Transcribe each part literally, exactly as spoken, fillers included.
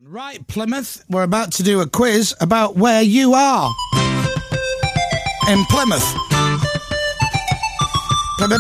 Right, Plymouth, we're about to do a quiz about where you are. In Plymouth. Plymouth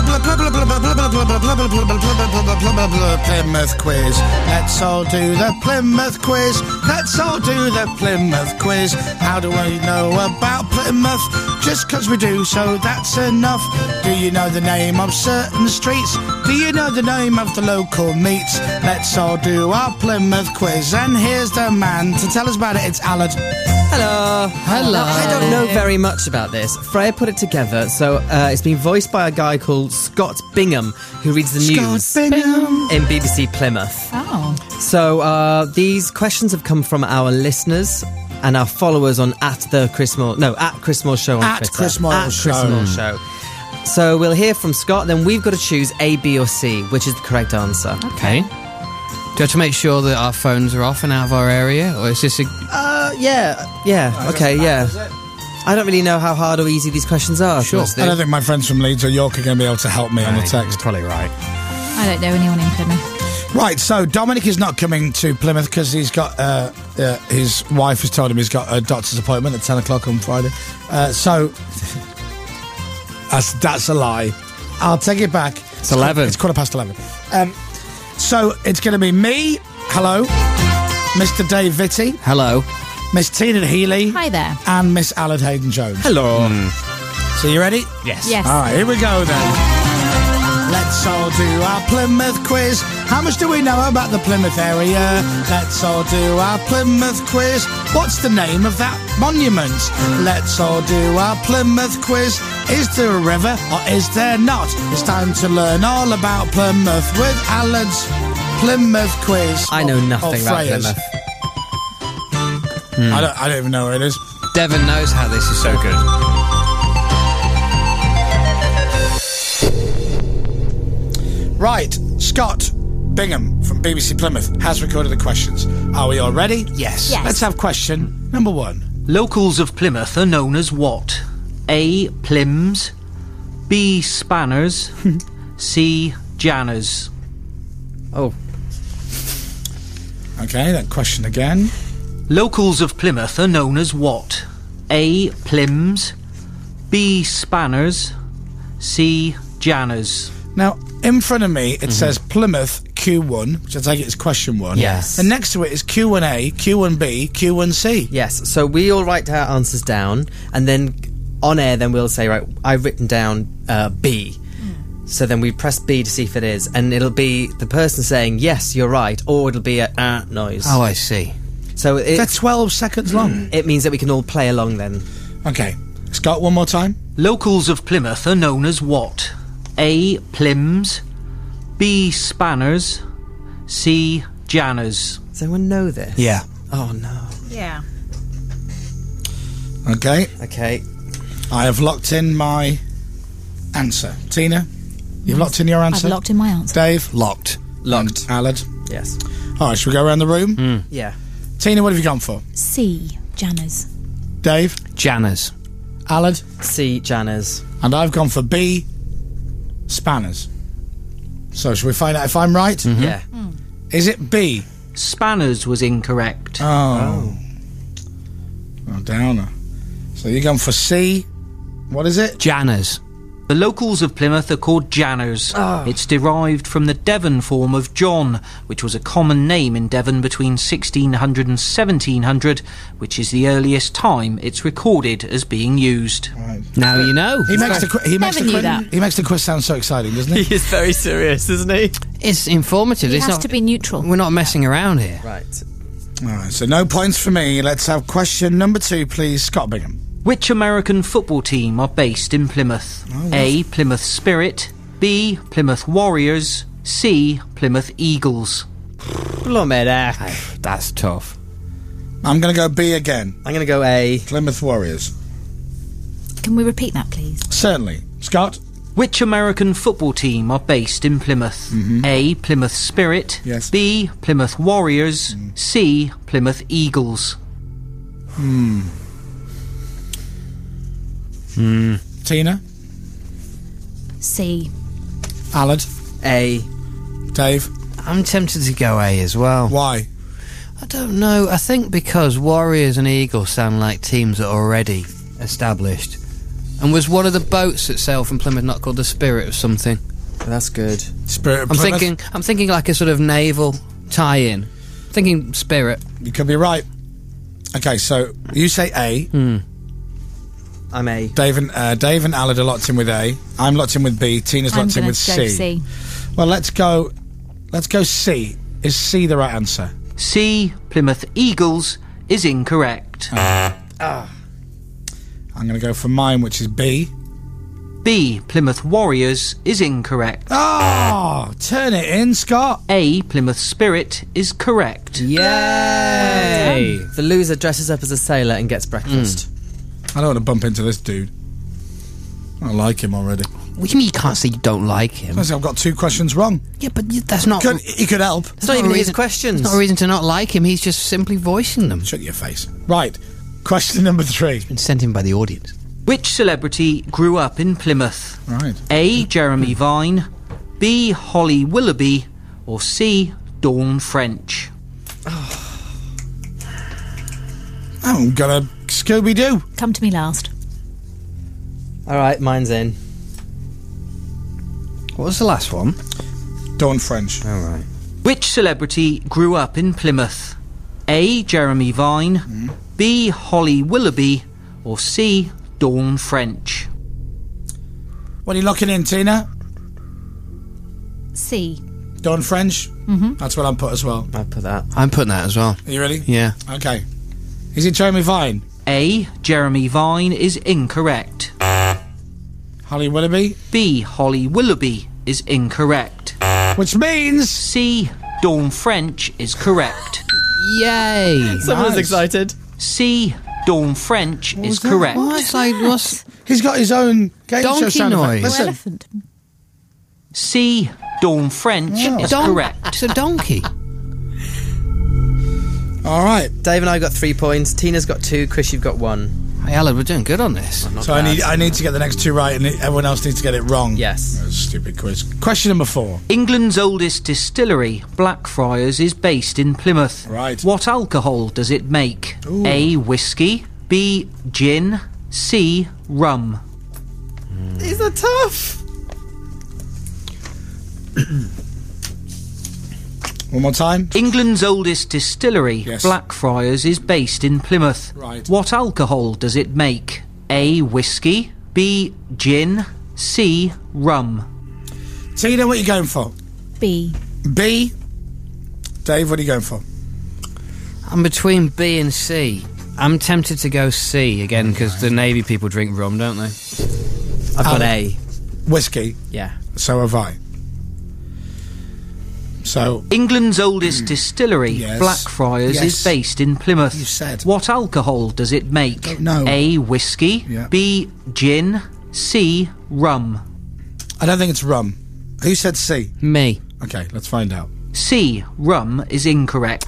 quiz. Let's all do the Plymouth quiz. Let's all do the Plymouth quiz. How do we know about Plymouth? Just 'cause we do, so that's enough. Do you know the name of certain streets? Do you know the name of the local meets? Let's all do our Plymouth quiz. And here's the man to tell us about it. It's Alad. Hello. Hello. I don't know very much about this. Freya put it together, so uh, it's been voiced by a guy called Scott Bingham, who reads the news Scott Bingham. in B B C Plymouth. Oh. So uh, these questions have come from our listeners and our followers on at the Chris Moore, no, at Chris Moore Show on At Twitter. Chris Moore at Show. Chris Moore Show. So we'll hear from Scott, then we've got to choose A, B or C, which is the correct answer. Okay. Do you have to make sure that our phones are off and out of our area, or is this a... Uh, yeah, yeah, okay, yeah. I don't really know how hard or easy these questions are. Sure. Steve. I don't think my friends from Leeds or York are going to be able to help me on the text. Probably right. I don't know anyone in Plymouth. Right, so Dominic is not coming to Plymouth because he's got uh, uh, his wife has told him he's got a doctor's appointment at ten o'clock on Friday. Uh, so that's that's a lie. I'll take it back. It's eleven. It's quarter past eleven. Um, so it's going to be me. Hello, Mister Dave Vitti, Hello. Miss Tina Healy, Hi there. and Miss Alad Hayden-Jones. Hello. So you ready? Yes. Yes. All right, here we go then. Let's all do our Plymouth quiz. How much do we know about the Plymouth area? Let's all do our Plymouth quiz. What's the name of that monument? Let's all do our Plymouth quiz. Is there a river or is there not? It's time to learn all about Plymouth with Alan's Plymouth quiz. I know Or- nothing or about Freya's. Plymouth. I don't. I don't even know where it is. Devon knows how this is so good. Right, Scott Bingham from B B C Plymouth has recorded the questions. Are we all ready? Yes. Yes. Let's have question number one. Locals of Plymouth are known as what? A. Plims, B. Spanners, C. Janners. Oh, Okay, that question again. Locals of Plymouth are known as what? A. Plims, B. Spanners, C. Janners. Now, in front of me, it says Plymouth Q one, which I take it is question one. Yes. And next to it is Q one A, Q one B, Q one C. yes. So we all write our answers down, and then on air, then we'll say, right, I've written down uh, B. So then we press B to see if it is, and it'll be the person saying, yes, you're right, or it'll be a uh, noise. Oh, I see. So it, They're twelve seconds long. it means that we can all play along then. Okay. Scott, one more time. Locals of Plymouth are known as what? A. Plims, B. Spanners, C. Janners. Does anyone know this? Yeah. Oh, no. Yeah. Okay. Okay. I have locked in my answer. Tina, you've locked in your answer? I've locked in my answer. Dave? Locked. Locked. Alad? Yes. All right, should we go around the room? Yeah. Tina, what have you gone for? C. Janners. Dave? Janners. Alad? C. Janners. And I've gone for B. Spanners. So, shall we find out if I'm right? Yeah. Is it B? Spanners was incorrect. Oh. Oh, downer. So you're going for C. What is it? Janners. The locals of Plymouth are called Janners. It's derived from the Devon form of John, which was a common name in Devon between sixteen hundred and seventeen hundred, which is the earliest time it's recorded as being used. Now you know. He makes the qu- he makes Never the knew quiz that. he makes the quiz sound so exciting, doesn't he? He is very serious, isn't he? It's informative. It it's has not, to be neutral. We're not messing around here. Right. All right, so no points for me. Let's have question number two, please. Scott Bingham. Which American football team are based in Plymouth? A. Plymouth Spirit, B. Plymouth Warriors, C. Plymouth Eagles. Blomedach. That's tough. I'm going to go B again. I'm going to go A. Plymouth Warriors. Can we repeat that, please? Certainly. Scott? Which American football team are based in Plymouth? A. Plymouth Spirit, Yes. B. Plymouth Warriors, C. Plymouth Eagles. Tina? C. Alad? A. Dave? I'm tempted to go A as well. Why? I don't know. I think because Warriors and Eagles sound like teams that are already established. And was one of the boats that sailed from Plymouth not called the Spirit or something? That's good. Spirit of I'm Plymouth. thinking. I'm thinking like a sort of naval tie-in. Thinking Spirit. You could be right. Okay, so you say A. Hmm. I'm A. Dave and uh, Dave and Alad are locked in with A. I'm locked in with B. Tina's I'm locked in gonna with go C. C. Well, let's go. Let's go C. Is C the right answer? C. Plymouth Eagles is incorrect. I'm going to go for mine, which is B. B. Plymouth Warriors is incorrect. Oh, turn it in, Scott. A. Plymouth Spirit is correct. Yay! The loser dresses up as a sailor and gets breakfast. I don't want to bump into this dude. I like him already. What do you mean you can't say you don't like him? I say I've got two questions wrong. Yeah, but y- that's not... Could, he could help. It's not even a his reason- questions. It's not a reason to not like him. He's just simply voicing them. Shut your face. Right. Question number three. Been sent in by the audience. Which celebrity grew up in Plymouth? Right. A. Jeremy Vine, B. Holly Willoughby, or C. Dawn French? I'm gonna Scooby-Doo. Come to me last. All right, mine's in. What was the last one? Dawn French. All right. Which celebrity grew up in Plymouth? A. Jeremy Vine, B. Holly Willoughby, or C. Dawn French? What are you locking in, Tina? C. Dawn French? Mm-hmm. That's what I'm put as well. I put that. I'm putting that as well. Are you ready? Yeah. Okay. Is it Jeremy Vine? A. Jeremy Vine is incorrect. Holly Willoughby? B. Holly Willoughby is incorrect. Which means... C. Dawn French is correct. Yay! Someone's Nice. excited. C. Dawn French is was that? correct. What's like what's He's got his own game show Donkey sound effect. noise. Listen. Elephant. C. Dawn French is Don- correct. It's a donkey. All right. Dave and I got three points. Tina's got two. Chris, you've got one. Hey, Alan, we're doing good on this. Not So I bad. need I need to get the next two right, and everyone else needs to get it wrong. Yes. That's a stupid quiz. Question number four. England's oldest distillery, Blackfriars, is based in Plymouth. Right. What alcohol does it make? Ooh. A. Whiskey, B. Gin, C. Rum. These are tough. One more time. England's oldest distillery, Yes. Blackfriars, is based in Plymouth. Right. What alcohol does it make? A. Whiskey, B. Gin, C. Rum. Tina, what are you going for? B. B. Dave, what are you going for? I'm between B and C. I'm tempted to go C again because the Navy people drink rum, don't they? I've got Alan. A. Whiskey. Yeah. So have I. So, England's oldest distillery, Yes. Blackfriars, Yes. is based in Plymouth. You said. What alcohol does it make? Don't know. A. Whiskey, Yeah. B. Gin, C. Rum. I don't think it's rum. Who said C? Me. Okay, let's find out. C. Rum is incorrect.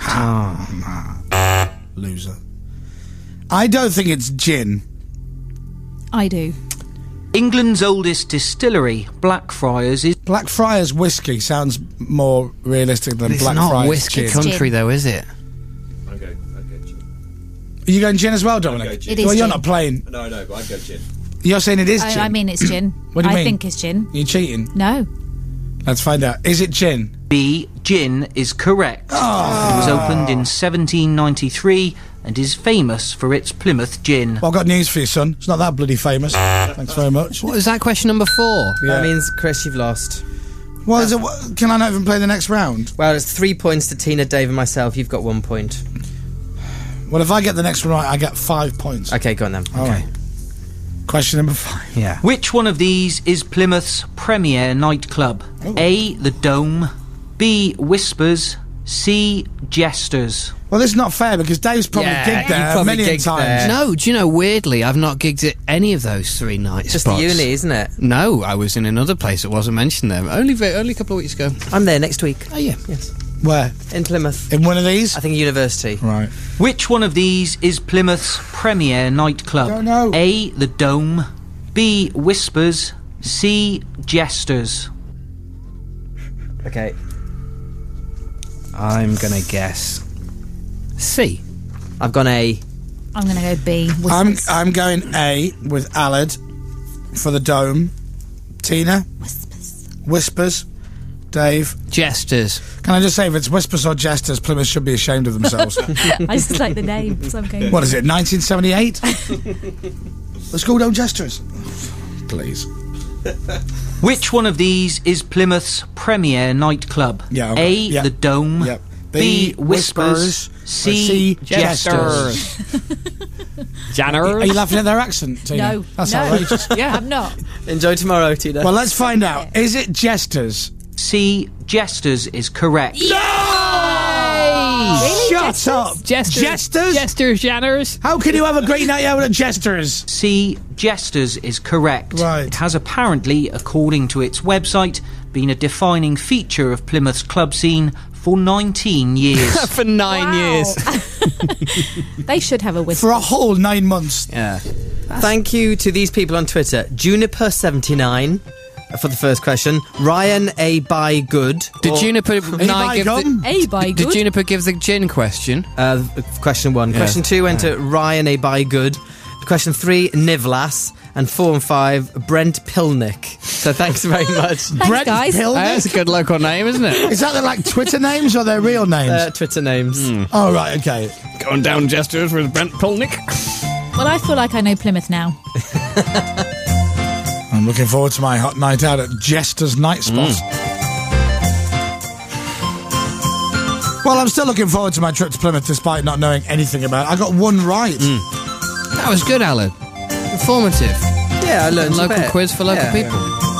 Loser. I don't think it's gin. I do. England's oldest distillery, Blackfriars, is Blackfriars whiskey sounds more realistic than It's Blackfriars not whiskey gin. country, Gin. though, is it? I'd go, I'd go gin. Are you going gin as well, I'd go Dominic? gin. It is Well, you're gin. not playing. No, no, but I'd go gin. You're saying it is I, gin. I mean, it's gin. What do you I mean? think it's gin. You're cheating. No. Let's find out. Is it gin? B. Gin is correct. Ah. It was opened in seventeen ninety-three and is famous for its Plymouth gin. Well, I've got news for you, son. It's not that bloody famous. Thanks very much. What is that question number four? Yeah. That means, Chris, you've lost. Well, is it, what- can I not even play the next round? Well, it's three points to Tina, Dave, and myself. You've got one point. Well, if I get the next one right, I get five points. Okay, go on then. All right. Question number five. Yeah. Which one of these is Plymouth's premier nightclub? Ooh. A. The Dome, B. Whispers, C. Jesters. Well, this is not fair because Dave's probably Yeah, gigged you there a probably million gigged times. there. No, do you know, weirdly, I've not gigged at any of those three night Just spots. the uni, isn't it? No, I was in another place that wasn't mentioned there. Only ve- only a couple of weeks ago. I'm there next week. Oh, yeah. Yes. Where? In Plymouth. In one of these? I think university. Right. Which one of these is Plymouth's premier nightclub? Don't know. A. The Dome, B. Whispers, C. Jesters. Okay. I'm going to guess C. I've gone A. I'm going to go B. I'm Whispers. I'm going A with Aled for the dome. Tina? Whispers. Whispers. Dave? Jesters. Can I just say, if it's Whispers or Jesters, Plymouth should be ashamed of themselves. I just like the name, so I'm going. What is it, nineteen seventy-eight? The school don't Jesters. Please. Which one of these is Plymouth's premier nightclub? Yeah, I've got A. it. Yeah. The Dome. Yep. B. Whispers. C. C. Jesters. Are you laughing at their accent, Tina? No, That's no. outrageous. Yeah, I'm not. Enjoy tomorrow, Tina. Well, let's find out. Is it Jesters? C. Jesters is correct. Really? Shut Jesters? up. Jesters. Jesters? Jesters, Janners. How can you have a great night out at Jesters? C. Jesters is correct. Right. It has apparently, according to its website, been a defining feature of Plymouth's club scene for nineteen years. For nine Wow. years. They should have a whisper. For a whole nine months. Yeah. Thank you to these people on Twitter. Juniper seventy-nine for the first question. Ryan A. By Good. Did Or- Juniper Hey, not by give gum. the, A by Did good. Juniper give the gin question? Uh, question one. Yeah. Question two went to Ryan A. By Good. Question three, Nivlas. And four and five, Brent Pilnick. So thanks very much. Thanks, Brett guys. Pilnick? Uh, that's a good local name, isn't it? Is that their like Twitter names or their real names? Uh, Twitter names. Oh, right, okay. Going down Jesters with Brent Polnick. Well, I feel like I know Plymouth now. I'm looking forward to my hot night out at Jester's Night Spot. Well, I'm still looking forward to my trip to Plymouth despite not knowing anything about it. I got one right. That was good, Alan. Informative. Yeah, I learned a Local bit. quiz for local Yeah. people.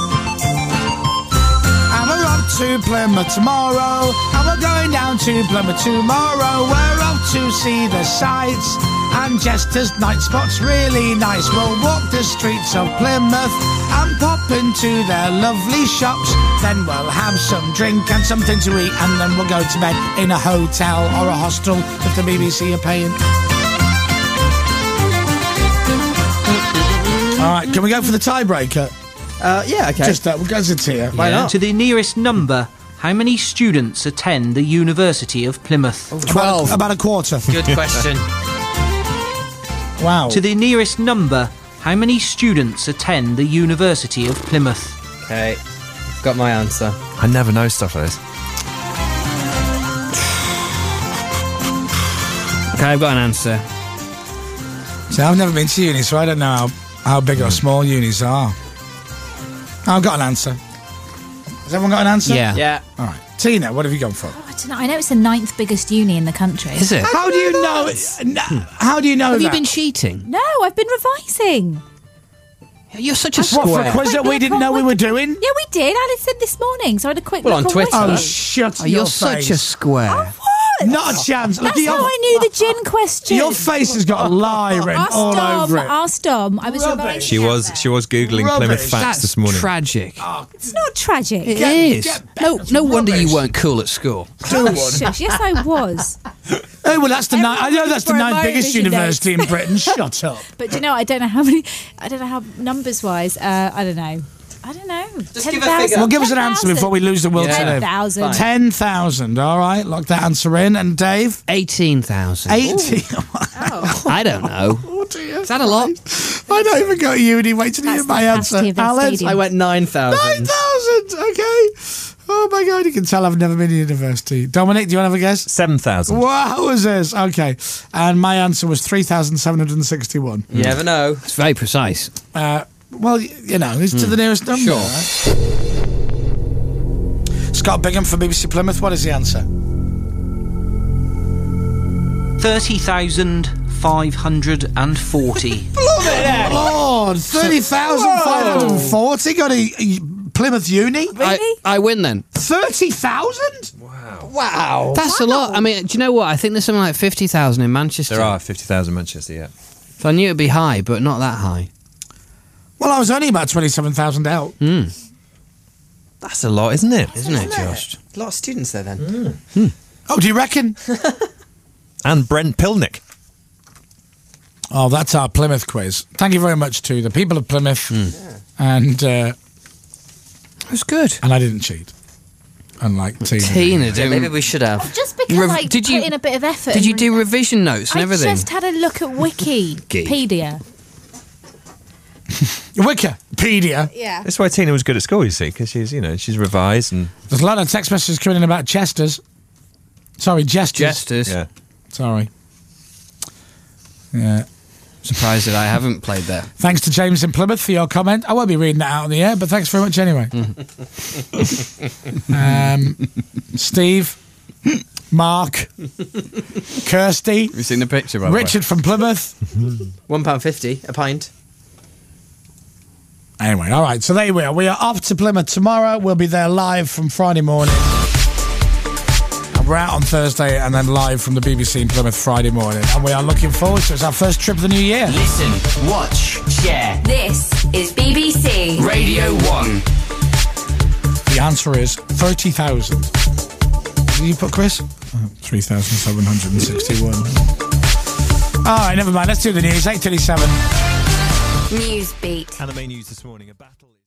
And we're off to Plymouth tomorrow. And we're going down to Plymouth tomorrow. We're off to see the sights. And Jester's Night Spot's really nice. We'll walk the streets of Plymouth and pop into their lovely shops. Then we'll have some drink and something to eat. And then we'll go to bed in a hotel or a hostel if the B B C are paying. All right, can we go for the tiebreaker? Uh, yeah, okay. Just that, we'll go to Tia. Why not? To the nearest number, how many students attend the University of Plymouth? Twelve. About a quarter. Good question. Wow. To the nearest number, how many students attend the University of Plymouth? Okay, got my answer. I never know stuff like this. Okay, I've got an answer. See, I've never been to uni, so I don't know how, how big or small unis are. I've got an answer. Has everyone got an answer? Yeah. Yeah. All right. Tina, what have you gone for? I don't know. I know it's the ninth biggest uni in the country. Is it? How do you know? It, how do you know Have that? you been cheating? No, I've been revising. You're such a What, for square. a quiz that we didn't know we were doing? Yeah, we did. Alice said this morning, so I had a quick Well, look on Twitter. Oh, Whisper. shut Oh, your you're face. such a square. What? Not a chance. Look, That's your, how I knew the gin question. your face has got a lie written Ask all Dom, over it. ask Dom. I was Rubbish. revising She out was there. she was googling Rubbish. Plymouth facts That's this morning. tragic. It's not tragic. It Get- is. get No, back. no wonder Rubbish. you weren't cool at school. Do one. Shush. Yes, I was. Oh, well, that's the ni- I know that's the For a ninth moment, biggest you know. university in Britain. Shut up. But do you know, I don't know how many. I don't know how numbers wise. Uh, I don't know. I don't know. Just give a figure. Well, give us an answer before we lose the will Yeah. to Ten live. thousand. Fine. ten thousand. All right, lock that answer in. And Dave? eighteen thousand. eighty. I don't know. Oh, dear. Is that a lot? I don't even go to uni. Wait till you That's hear my the answer. capacity of their Alan? stadium. I went nine nine thousand. thousand. Okay. Oh, my God. You can tell I've never been to university. Dominic, do you want to have a guess? Seven thousand. Wow, was this? Okay. And my answer was three thousand seven hundred sixty-one. You never know. It's very precise. Uh, well, y- you know, it's to the nearest number. Sure. Right? Scott Bingham for B B C Plymouth. What is the answer? thirty thousand five hundred forty. Lord, thirty thousand five hundred forty got a, a Plymouth Uni? Really? I, I win then. thirty thousand? Wow. That's a lot. I mean, do you know what? I think there's something like fifty thousand in Manchester. There are fifty thousand Manchester, yeah. So I knew it'd be high, but not that high. Well, I was only about twenty-seven thousand out. That's a lot, isn't it? Isn't it, Josh? A lot of students there then. Oh, do you reckon? And Brent Pilnick. Oh, that's our Plymouth quiz. Thank you very much to the people of Plymouth. And uh, It was good. and I didn't cheat. unlike Tina. Tina Yeah, didn't. maybe we should have. Just because Rev- I did put you- in a bit of effort. Did you and do re- revision notes and I everything? just had a look at Wikipedia. Wikipedia. Yeah. That's why Tina was good at school, you see, because she's, you know, she's revised and... There's a lot of text messages coming in about Chesters. Sorry, Jesters. Jesters. Yeah. Sorry. Yeah. Surprised that I haven't played there. Thanks to James in Plymouth for your comment. I won't be reading that out on the air, but thanks very much anyway. um, Steve, Mark, Kirsty, Have you seen the picture, by the way? Richard from Plymouth. One pound fifty a pint. Anyway, all right, so there we are. We are off to Plymouth tomorrow. We'll be there live from Friday morning. And we're out on Thursday and then live from the B B C in Plymouth Friday morning. And we are looking forward to it. It's our first trip of the new year. Listen, watch, share. This is B B C Radio one. The answer is thirty thousand. What did you put, Chris? Oh, three thousand seven hundred sixty-one. All right, never mind. Let's do the news. eight thirty-seven. Newsbeat. And the main news this morning, a battle...